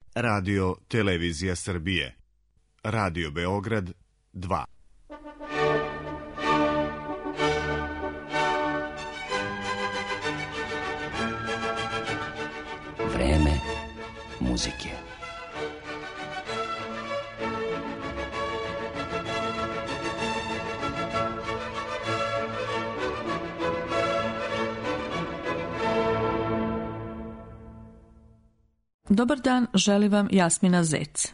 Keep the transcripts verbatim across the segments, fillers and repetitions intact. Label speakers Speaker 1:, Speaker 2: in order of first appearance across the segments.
Speaker 1: Radio Televizija Srbije. Radio Beograd dva.
Speaker 2: Vreme muzike.
Speaker 3: Dobar dan, želi vam Jasmina Zec.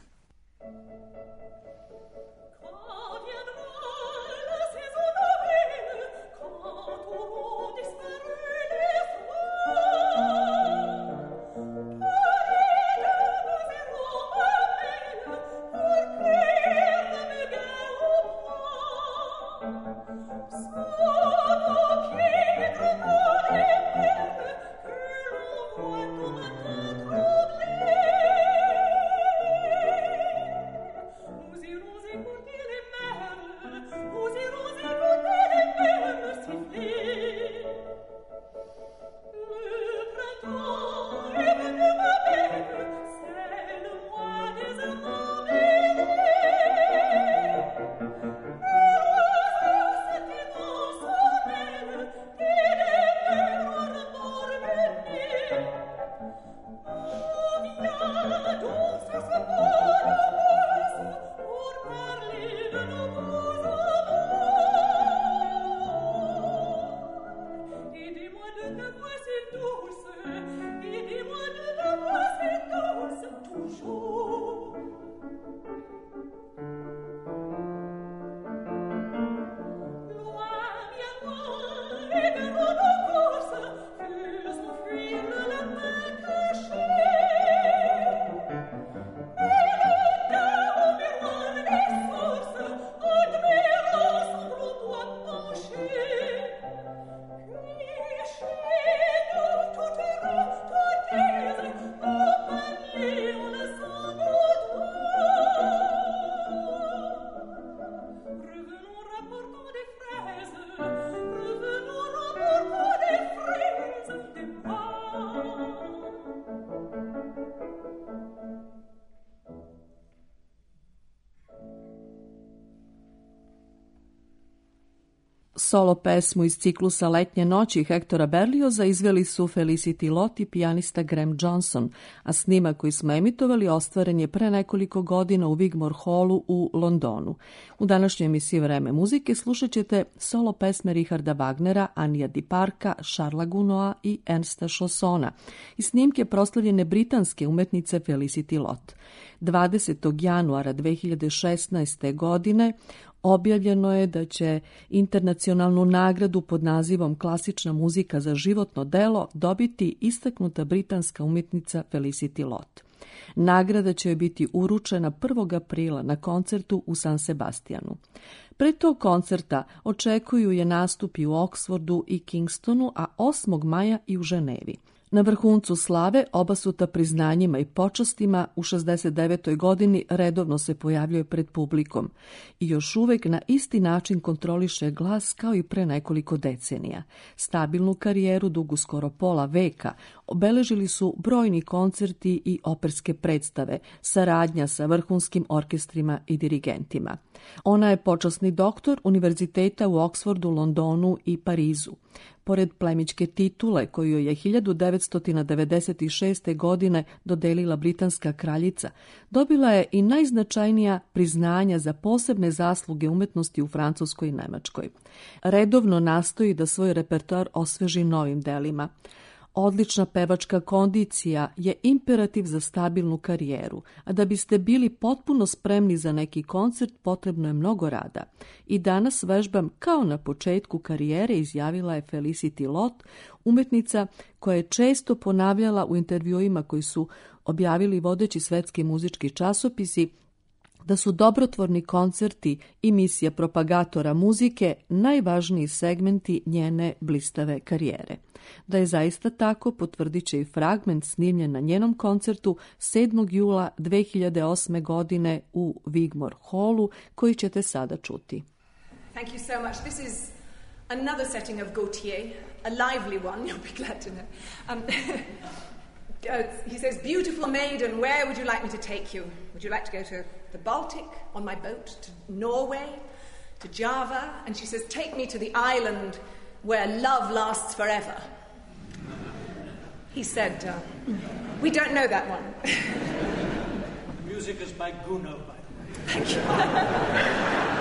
Speaker 3: Solo pesmu iz ciklusa Letnje noći Hektora Berlioza izveli su Felicity Lott i pijanista Graham Johnson, a snimak koji smo emitovali ostvaren je pre nekoliko godina u Wigmore Hallu u Londonu. U današnjoj emisiji Vreme muzike slušat ćete solo pesme Richarda Wagnera, Anija Di Parka, Charlesa Gounod'a i Ernsta Chaussona i snimke proslavljene britanske umetnice Felicity Lott. dvadesetog januara dve hiljade šesnaeste. godine objavljeno je da će internacionalnu nagradu pod nazivom Klasična muzika za životno delo dobiti istaknuta britanska umjetnica Felicity Lott. Nagrada će joj biti uručena prvog aprila na koncertu u San Sebastianu. Pre tog koncerta očekuju je nastupi u Oxfordu i Kingstonu, a osmog maja i u Ženevi. Na vrhuncu slave, obasuta priznanjima i počastima, u šezdeset devetoj. godini redovno se pojavljuje pred publikom i još uvek na isti način kontroliše glas kao i pre nekoliko decenija. Stabilnu karijeru dugu skoro pola veka obeležili su brojni koncerti i operske predstave, saradnja sa vrhunskim orkestrima i dirigentima. Ona je počasni doktor univerziteta u Oxfordu, Londonu i Parizu. Pored plemićke titule koju joj je hiljadu devetsto devedeset šeste. godine dodelila britanska kraljica, dobila je i najznačajnija priznanja za posebne zasluge umetnosti u Francuskoj i Nemačkoj. Redovno nastoji da svoj repertoar osveži novim delima. Odlična pevačka kondicija je imperativ za stabilnu karijeru, a da biste bili potpuno spremni za neki koncert potrebno je mnogo rada. I danas vežbam kao na početku karijere, izjavila je Felicity Lott, umetnica koja je često ponavljala u intervjuima koji su objavili vodeći svetski muzički časopisi da su dobrotvorni koncerti i misija propagatora muzike najvažniji segmenti njene blistave karijere. Da je zaista tako, potvrdit će i fragment snimljen na njenom koncertu sedmog jula dve hiljade osme. godine u Wigmore Hallu, koji ćete sada čuti.
Speaker 4: Thank you so much. This is another setting of Gautier, a lively one, you'll be glad to know. Um, Uh, he says, beautiful maiden, where would you like me to take you? Would you like to go to the Baltic on my boat, to Norway, to Java? And she says, take me to the island where love lasts forever. He said, uh, we don't know that one.
Speaker 5: The music is by Gounod, by the way.
Speaker 4: Thank you.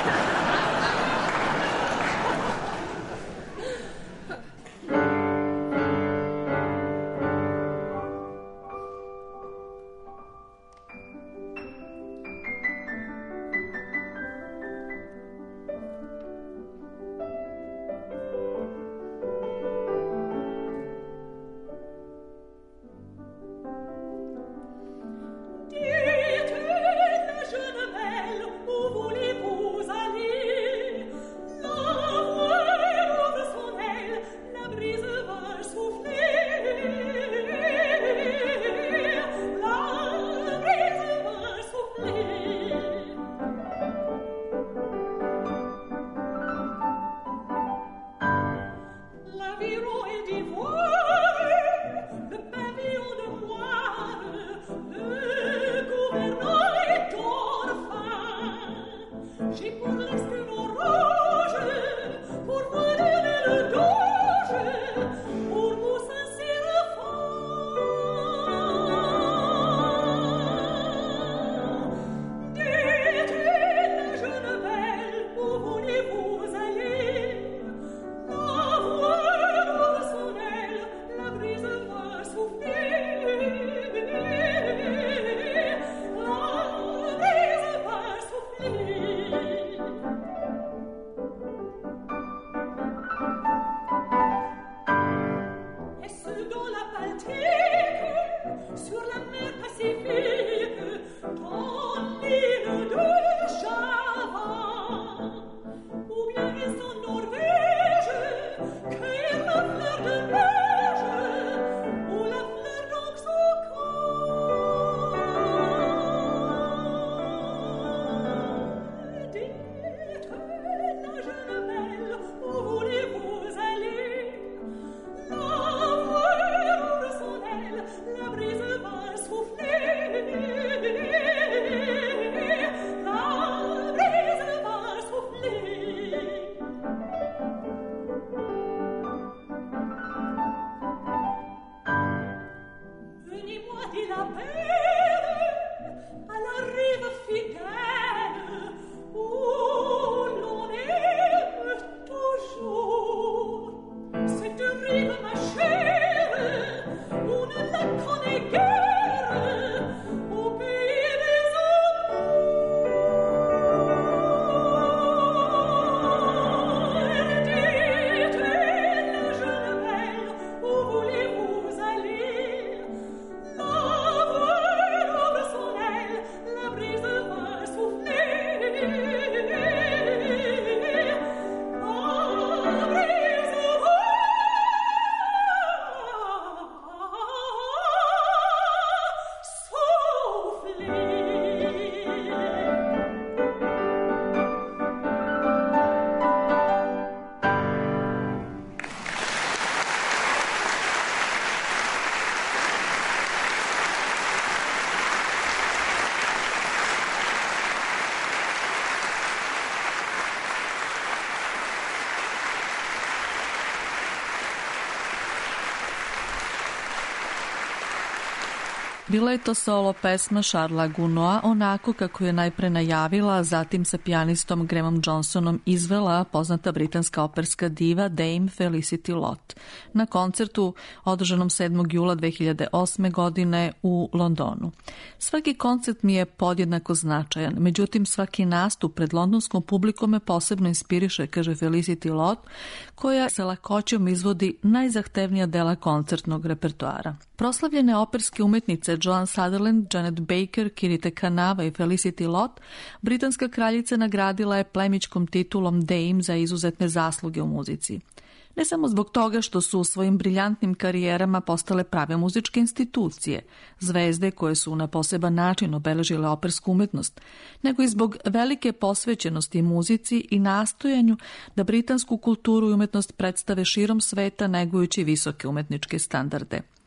Speaker 3: Bila je to solo pesma Charlesa Gounoda, onako kako je najpre najavila, a zatim sa pijanistom Grahamom Johnsonom izvela poznata britanska operska diva Dame Felicity Lott na koncertu održanom sedmog jula dve hiljade osme. godine u Londonu. Svaki koncert mi je podjednako značajan, međutim svaki nastup pred londonskom publikom me posebno inspiriše, kaže Felicity Lott, koja sa lakoćom izvodi najzahtevnija dela koncertnog repertoara. Proslavljene operske umetnice Joan Sutherland, Janet Baker, Kirite Kanava i Felicity Lott britanska kraljica nagradila je plemićkom titulom Dame za izuzetne zasluge u muzici. Ne samo zbog toga što su u svojim briljantnim karijerama postale prave muzičke institucije, zvezde koje su na poseban način obeležile opersku umetnost, nego i zbog velike posvećenosti muzici i nastojanju da britansku kulturu i umetnost predstave širom sveta negujući visoke umetničke standarde.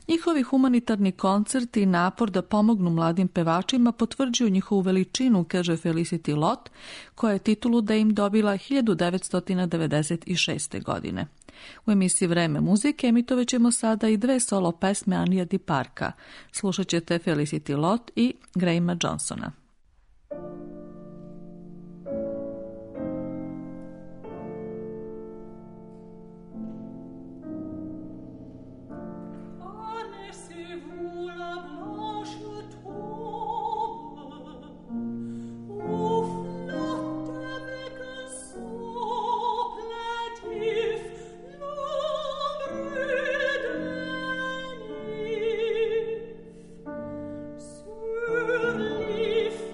Speaker 3: Njihovi humanitarni koncerti i napor da pomognu mladim pevačima potvrđuju njihovu veličinu, kaže Felicity Lott, koja je titulu da im dobila hiljadu devetsto devedeset šeste. godine. U emisiji Vreme muzike emitovat ćemo sada i dve solo pesme Anija Di Parka. Slušat ćete Felicity Lott i Grahama Johnsona.
Speaker 6: Sur l'if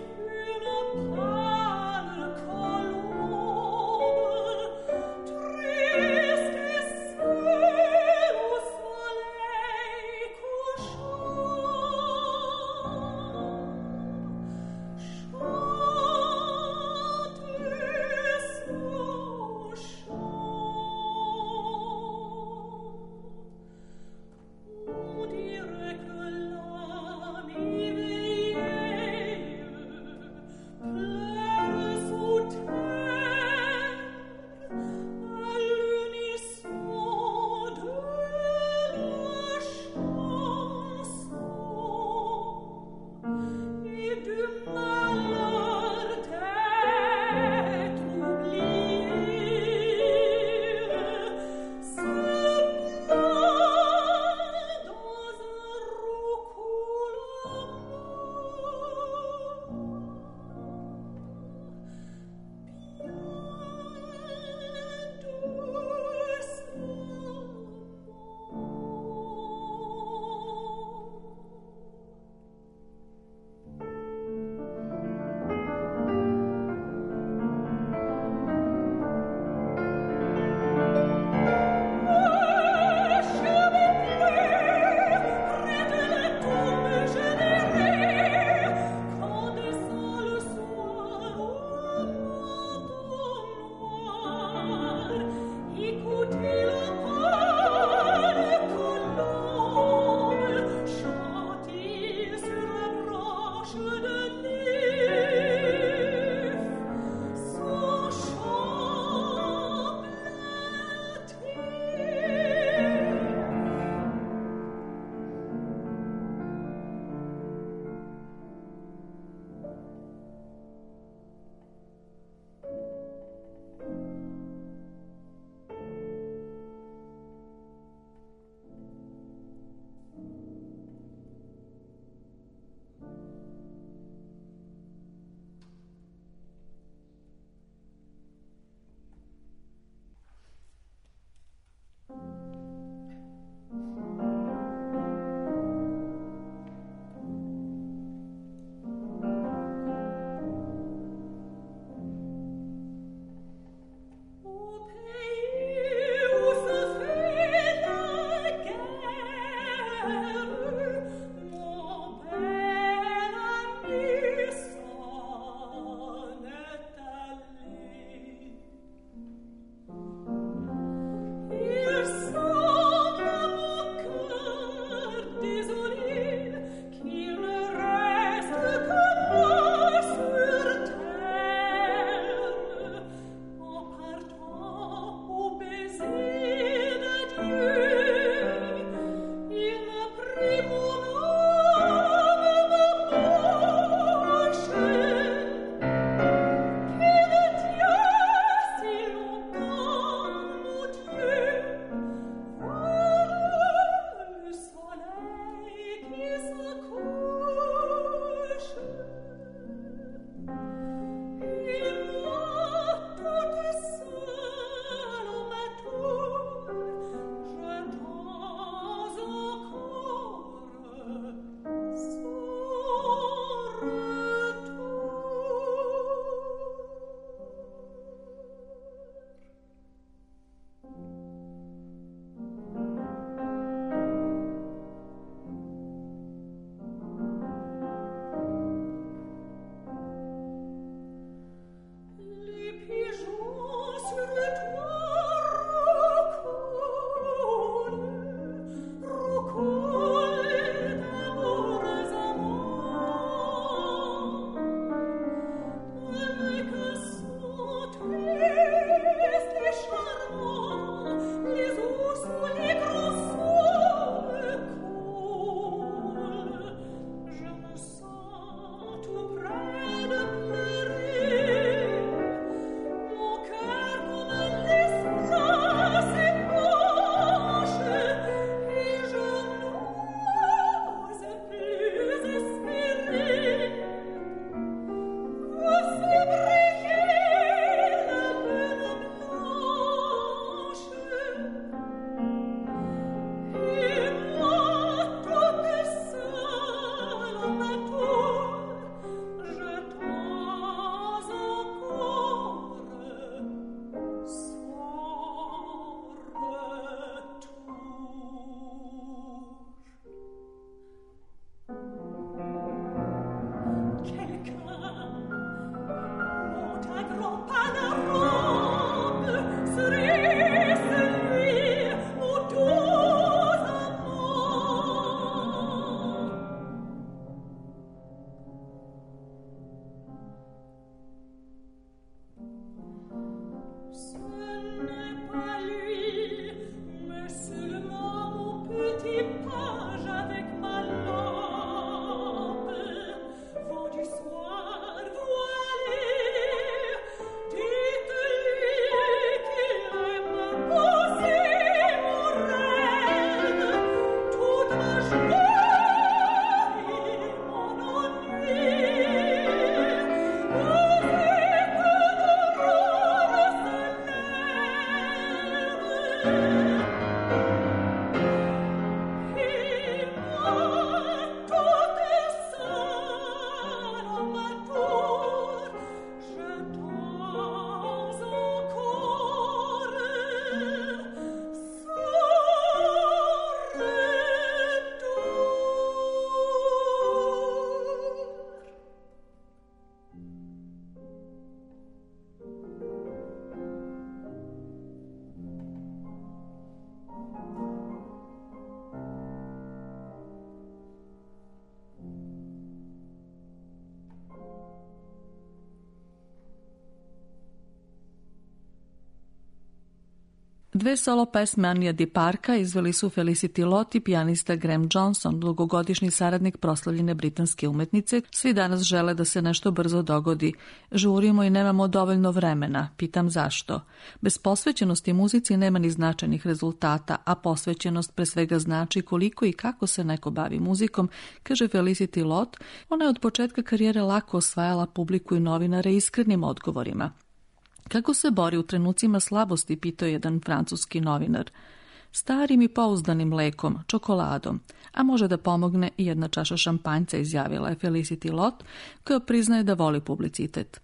Speaker 3: Dve solo pesme Anija Di Parka izveli su Felicity Lott i pijanista Graham Johnson, dugogodišnji saradnik proslavljene britanske umetnice. Svi danas žele da se nešto brzo dogodi. Žurimo i nemamo dovoljno vremena. Pitam zašto. Bez posvećenosti muzici nema ni značajnih rezultata, a posvećenost pre svega znači koliko i kako se neko bavi muzikom, kaže Felicity Lott. Ona je od početka karijere lako osvajala publiku i novinare iskrenim odgovorima. Kako se bori u trenucima slabosti, pitao je jedan francuski novinar. Starim i pouzdanim lekom, čokoladom, a može da pomogne i jedna čaša šampanjca, izjavila je Felicity Lott, koja priznaje da voli publicitet.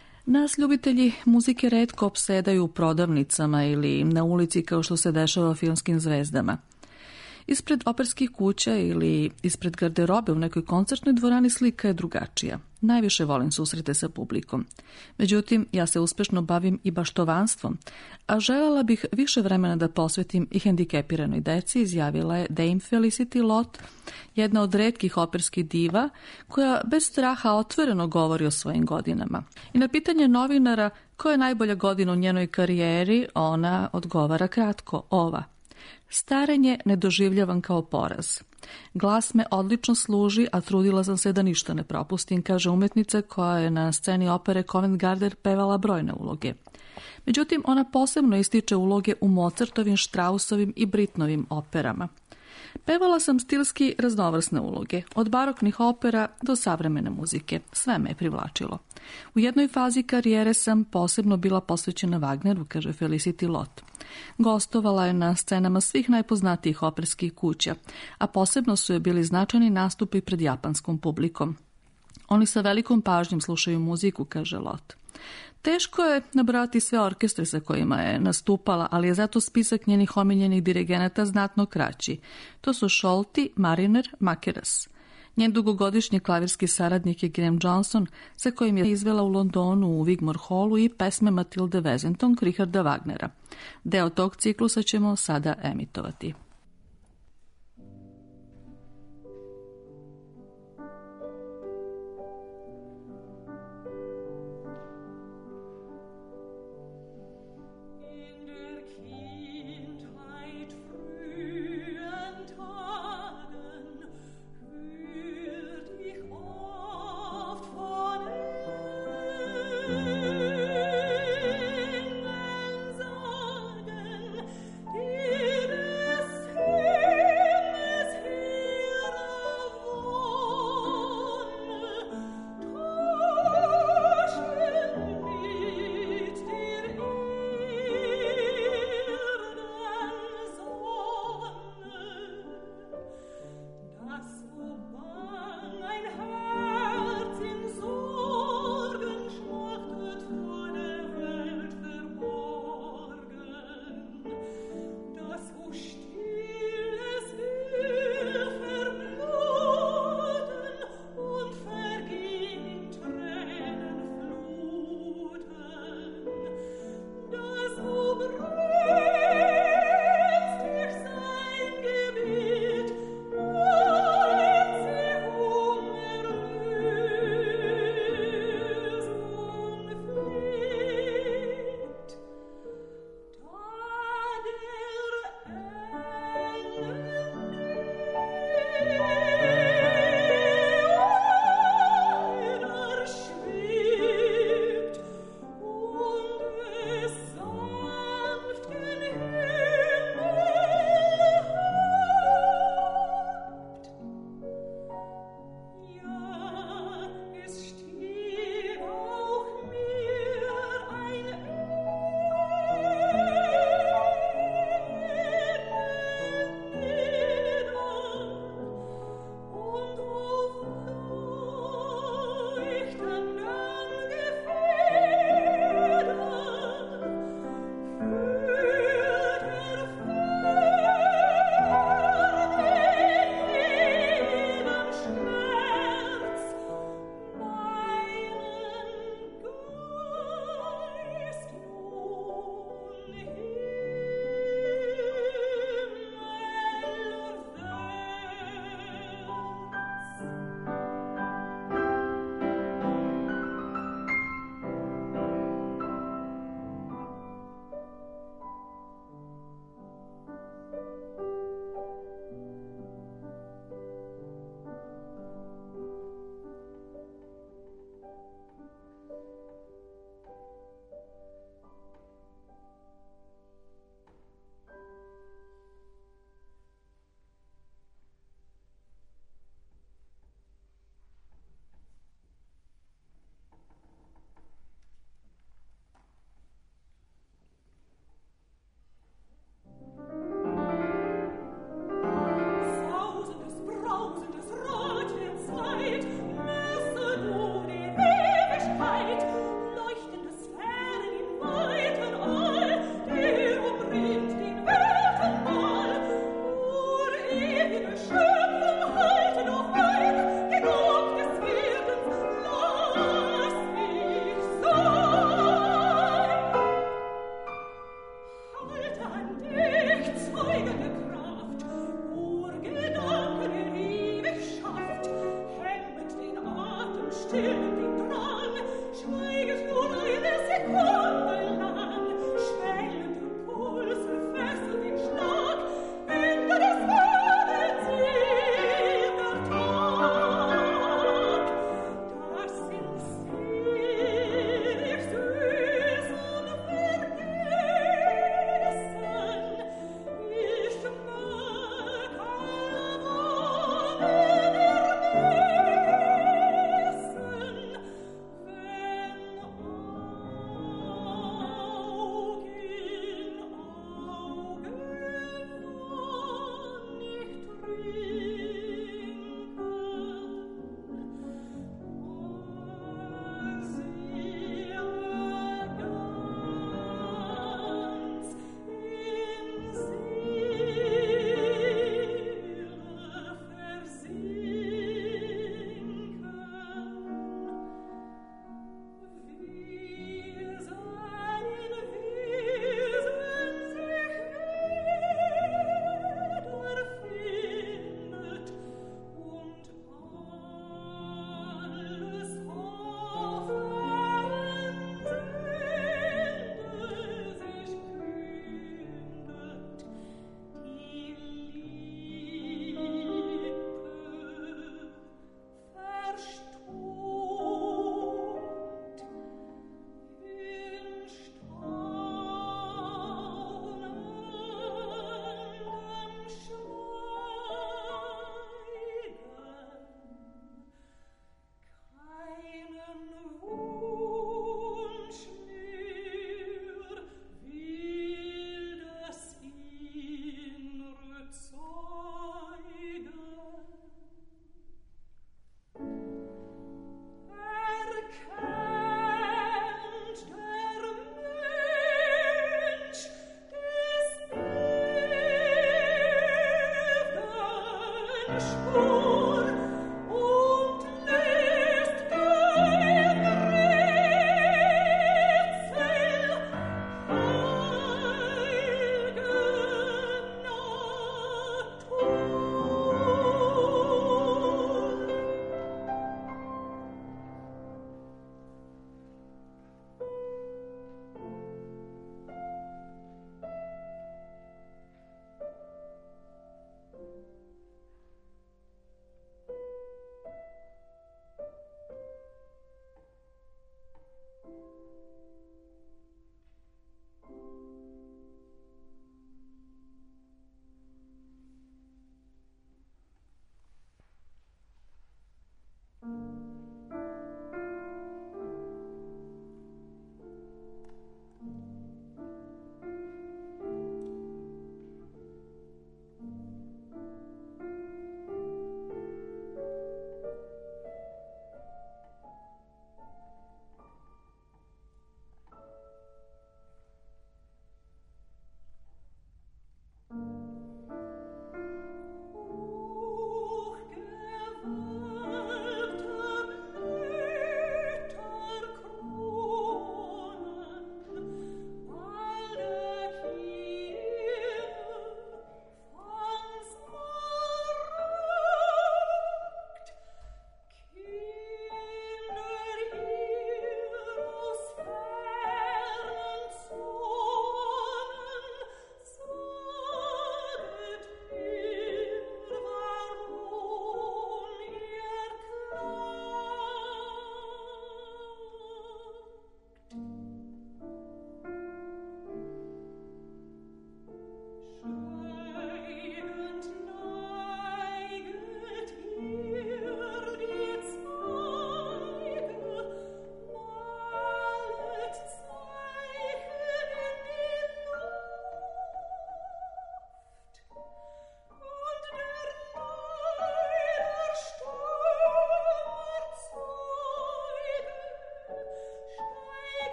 Speaker 3: Nas ljubitelji muzike retko opsedaju u prodavnicama ili na ulici kao što se dešava filmskim zvezdama. Ispred operskih kuća ili ispred garderobe u nekoj koncertnoj dvorani slika je drugačija. Najviše volim susrete sa publikom. Međutim, ja se uspešno bavim i baštovanstvom, a željela bih više vremena da posvetim i hendikepiranoj deci, izjavila je Dame Felicity Lott, jedna od retkih operskih diva koja bez straha otvoreno govori o svojim godinama. I na pitanje novinara koja je najbolja godina u njenoj karijeri, ona odgovara kratko, ova. Starenje ne doživljavam kao poraz. Glas me odlično služi, a trudila sam se da ništa ne propustim, kaže umetnica koja je na sceni opere Covent Garden pevala brojne uloge. Međutim, ona posebno ističe uloge u Mozartovim, Strausovim i Britnovim operama. Pevala sam stilski raznovrsne uloge, od baroknih opera do savremene muzike. Sve me je privlačilo. U jednoj fazi karijere sam posebno bila posvećena Wagneru, kaže Felicity Lott. Gostovala je na scenama svih najpoznatijih operskih kuća, a posebno su je bili značajni nastupi pred japanskom publikom. Oni sa velikom pažnjom slušaju muziku, kaže Lott. Teško je nabrati sve orkestre sa kojima je nastupala, ali je zato spisak njenih omiljenih dirigenata znatno kraći. To su Scholti, Mariner, Makeras. Njen dugogodišnji klavirski saradnik je Graham Johnson, sa kojim je izvela u Londonu u Wigmore Hallu i pesme Matilde Wesendonck Richarda Wagnera. Deo tog ciklusa ćemo sada emitovati.
Speaker 6: Wenn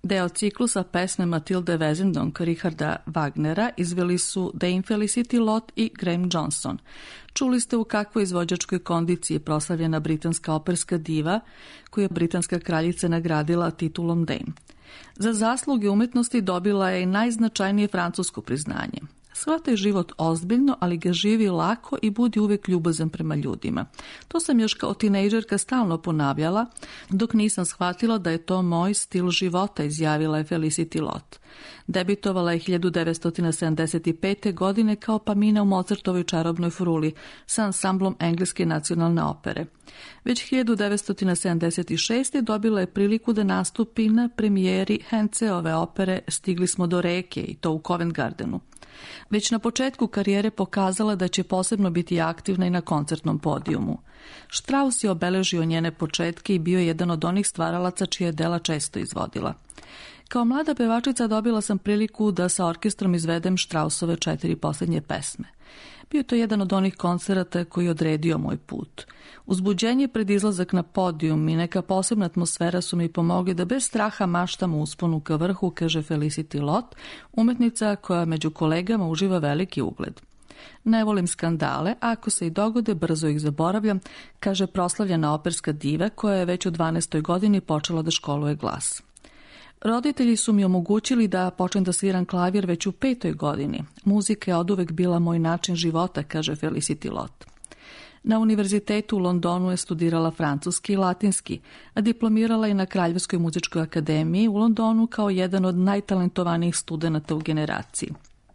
Speaker 6: Deo ciklusa pesme Matilde Wesendonck Richarda Wagnera izveli su Dame Felicity Lott i Graham Johnson. Čuli ste u kakvoj izvođačkoj kondiciji je proslavljena britanska operska diva, koju je britanska kraljica nagradila titulom Dame. Za zasluge umetnosti dobila je i najznačajnije francusko priznanje. Shvataj život ozbiljno, ali ga živi lako i budi uvijek ljubazan prema ljudima. To sam još kao tinejdžerka stalno ponavljala, dok nisam shvatila da je to moj stil života, izjavila je Felicity Lott. Debitovala je hiljadu devetsto sedamdeset pete. godine kao Pamina u Mozartovoj čarobnoj fruli sa ansamblom Engleske nacionalne opere. Već hiljadu devetsto sedamdeset šeste. dobila je priliku da nastupi na premijeri Henceove opere Stigli smo do reke, i to u Covent Gardenu. Već na početku karijere pokazala da će posebno biti aktivna i na koncertnom podijumu. Strauss je obeležio njene početke i bio je jedan od onih stvaralaca čije je dela često izvodila. Kao mlada pevačica dobila sam priliku da sa orkestrom izvedem Straussove četiri posljednje pesme. Bio je to jedan od onih koncerata koji je odredio moj put. Uzbuđenje pred izlazak na podijum i neka posebna atmosfera su mi pomogli da bez straha maštam u usponu ka vrhu, kaže Felicity Lott, umetnica koja među kolegama uživa veliki ugled. Ne volim skandale, a ako se i dogode, brzo ih zaboravljam, kaže proslavljena operska diva koja je već u dvanaestoj godini počela da školuje glas. Roditelji su mi omogućili da počnem da sviram klavir već u petoj godini. Muzika je oduvek bila moj način života, kaže Felicity Lott. Na univerzitetu u Londonu je studirala francuski i latinski, a diplomirala je na Kraljevskoj muzičkoj akademiji u Londonu kao jedan od najtalentovanijih studenata u generaciji.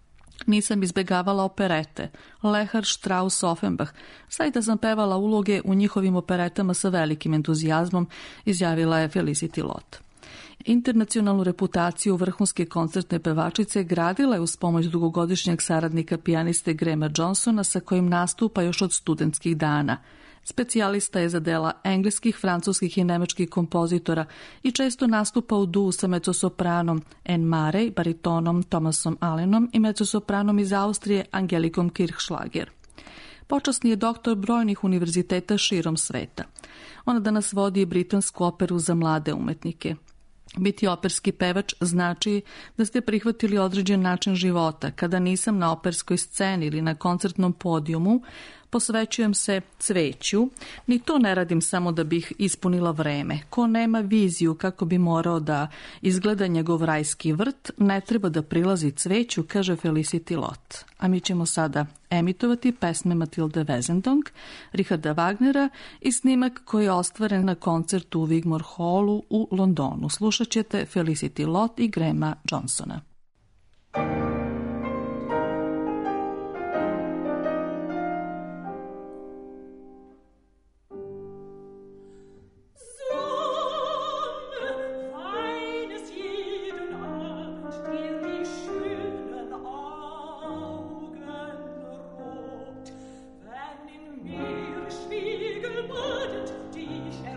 Speaker 6: Nisam izbegavala operete, Lehar, Strauss, Offenbach, sad da sam pevala uloge u njihovim operetama sa velikim entuzijazmom, izjavila je Felicity Lott. Internacionalnu reputaciju vrhunske koncertne pevačice gradila je uz pomoć dugogodišnjeg saradnika pijaniste Grahama Johnsona, sa kojim nastupa još od studentskih dana. Specijalista je za dela engleskih, francuskih i nemačkih kompozitora i često nastupa u duu sa mezzosopranom Anne Murray, baritonom Thomasom Allenom i mezzosopranom iz Austrije Angelikom Kirchschlager. Počasni je doktor brojnih univerziteta širom sveta. Ona danas vodi britansku operu za mlade umetnike. Biti operski pevač znači da ste prihvatili određen način života. Kada nisam na operskoj sceni ili na koncertnom podijumu, posvećujem se cveću. Ni to ne radim samo da bih ispunila vreme. Ko nema viziju kako bi morao da izgleda njegov rajski vrt, ne treba da prilazi cveću, kaže Felicity Lott. A mi ćemo sada emitovati pesme Matilde Wesendonck, Richarda Wagnera i snimak koji je ostvaren na koncertu u Wigmore Hallu u Londonu. Slušat ćete Felicity Lott i Grahama Johnsona.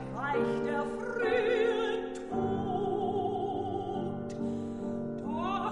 Speaker 7: Der frühe Tod, doch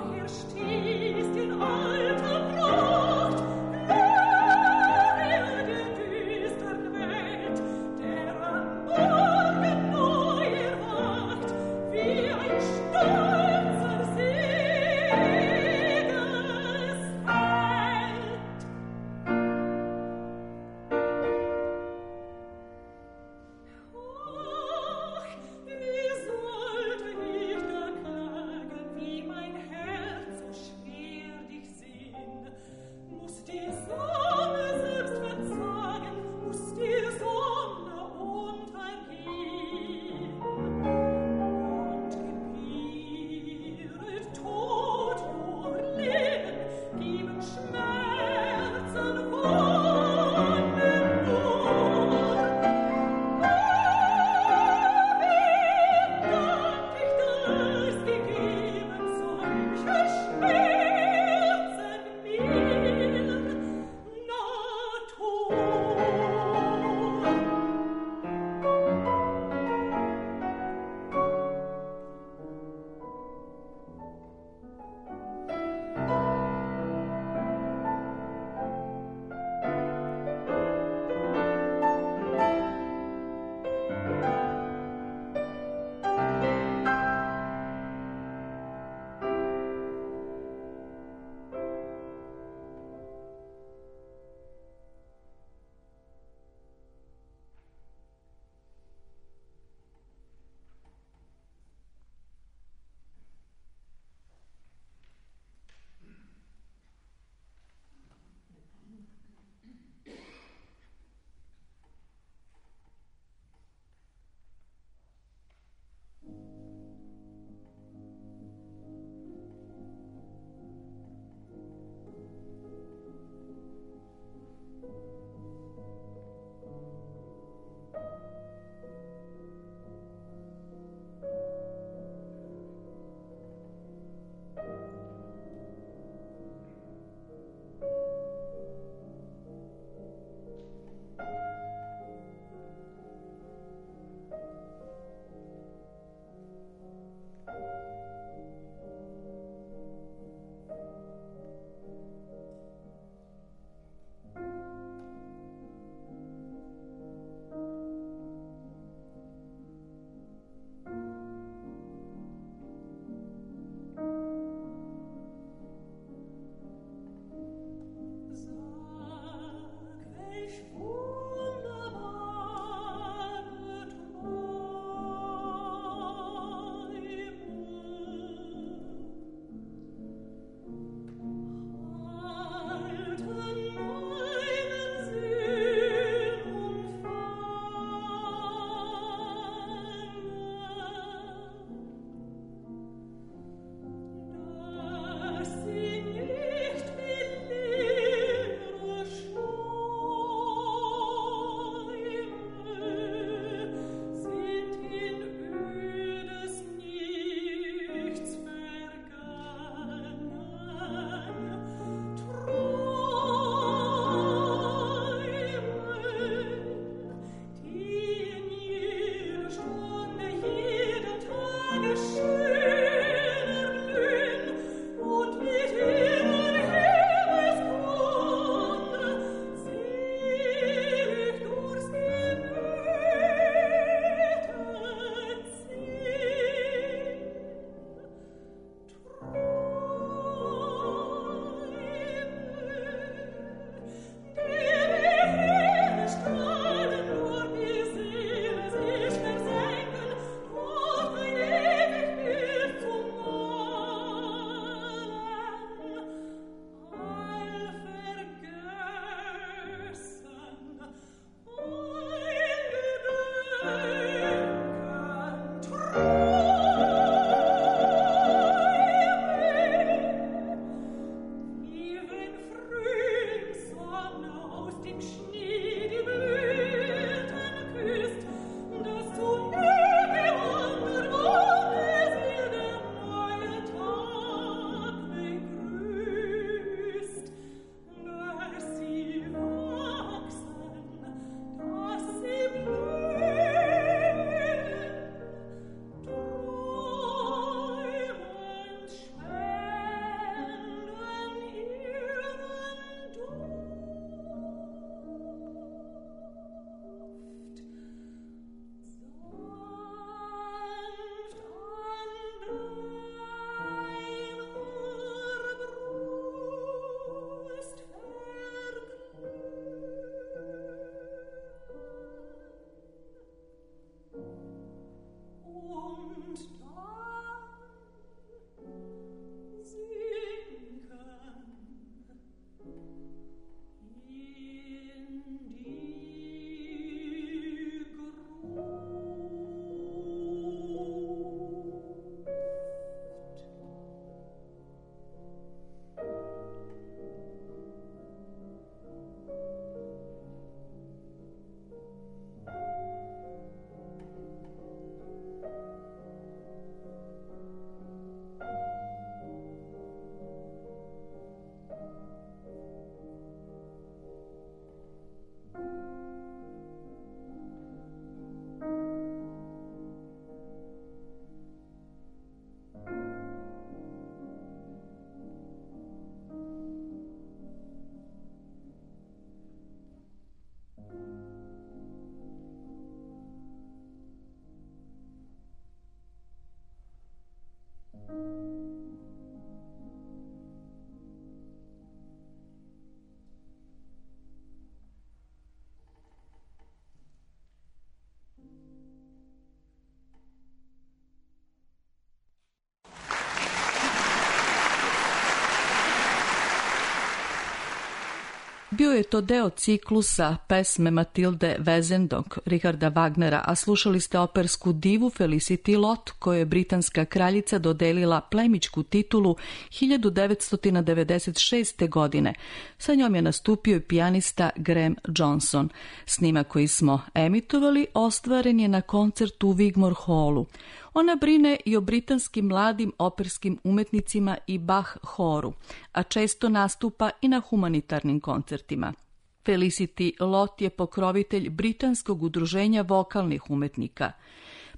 Speaker 6: Bio je to deo ciklusa pesme Matilde Wesendonck Richarda Wagnera, a slušali ste opersku divu Felicity Lott, kojoj je britanska kraljica dodelila plemićku titulu hiljadu devetsto devedeset šeste. godine. Sa njom je nastupio i pijanista Graham Johnson. Snimak koji smo emitovali ostvaren je na koncertu u Wigmore Hallu. Ona brine i o britanskim mladim operskim umetnicima i Bach horu, a često nastupa i na humanitarnim koncertima. Felicity Lott je pokrovitelj Britanskog udruženja vokalnih umetnika.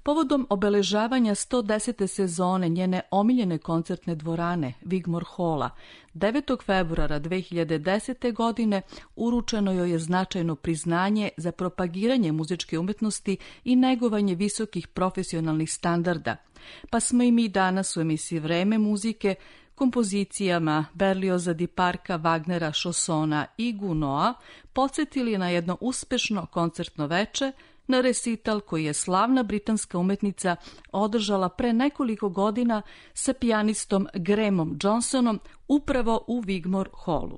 Speaker 6: Povodom obeležavanja sto desete sezone njene omiljene koncertne dvorane Wigmore Halla, devetog februara dve hiljade desete. godine uručeno joj je značajno priznanje za propagiranje muzičke umetnosti i negovanje visokih profesionalnih standarda, pa smo i mi danas u emisiji Vreme muzike kompozicijama Berlioza, Di Parka, Wagnera, Chaussona i Gounoa podsjetili na jedno uspešno koncertno veče, na resital koji je slavna britanska umetnica održala pre nekoliko godina sa pijanistom Grahamom Johnsonom upravo u Wigmore Hallu.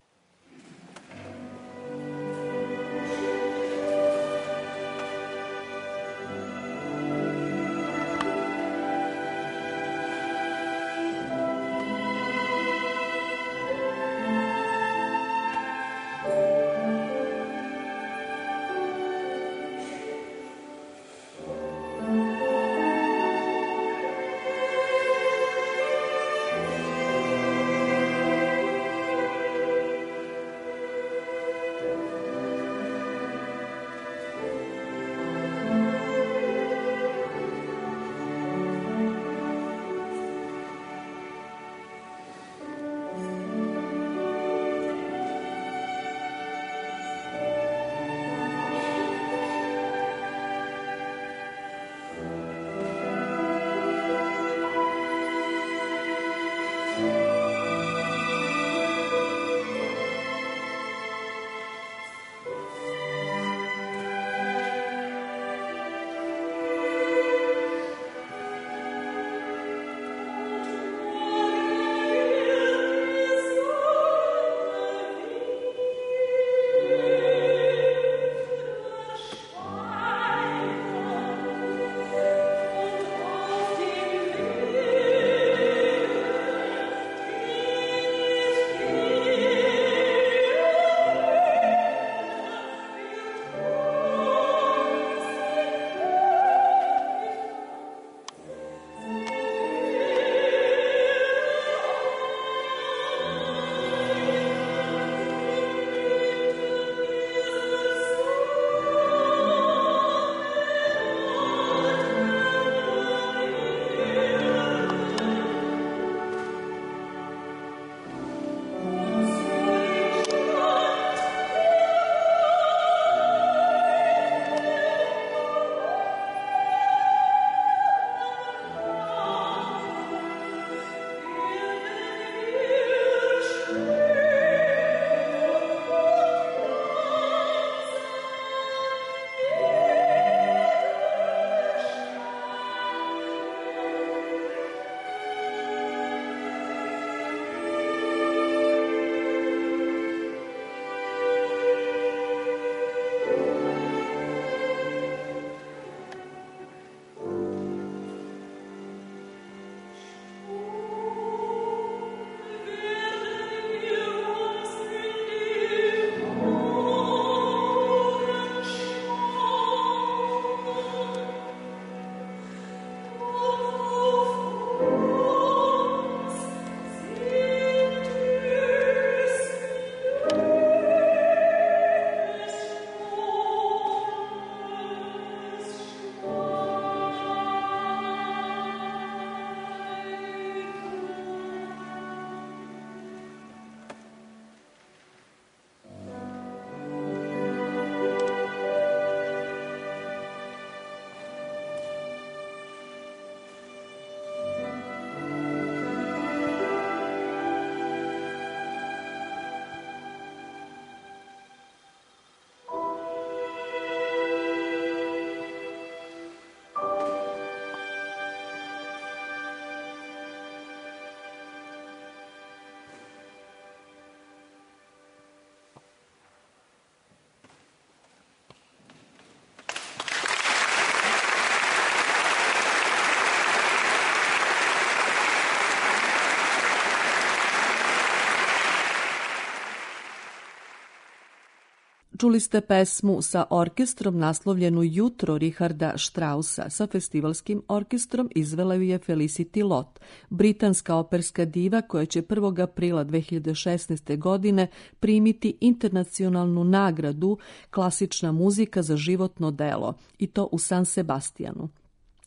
Speaker 3: Čuli ste pesmu sa orkestrom naslovljenu Jutro Richarda Straussa. Sa festivalskim orkestrom izvela ju je Felicity Lott, britanska operska diva koja će prvog aprila dve hiljade šesnaeste. godine primiti internacionalnu nagradu Klasična muzika za životno delo, i to u San Sebastianu.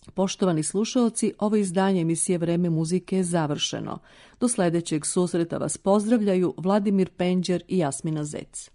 Speaker 3: Poštovani slušaoci, ovo izdanje emisije Vreme muzike je završeno. Do sljedećeg susreta vas pozdravljaju Vladimir Penđer i Jasmina Zec.